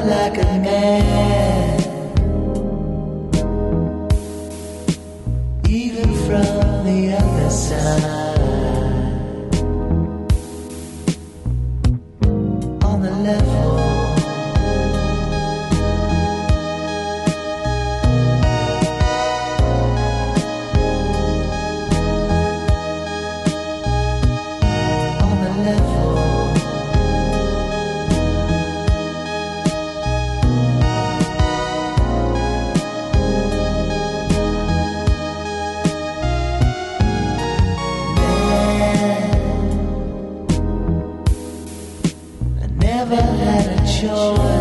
like a man, even from the other side. On the level, on the level. Never had a choice.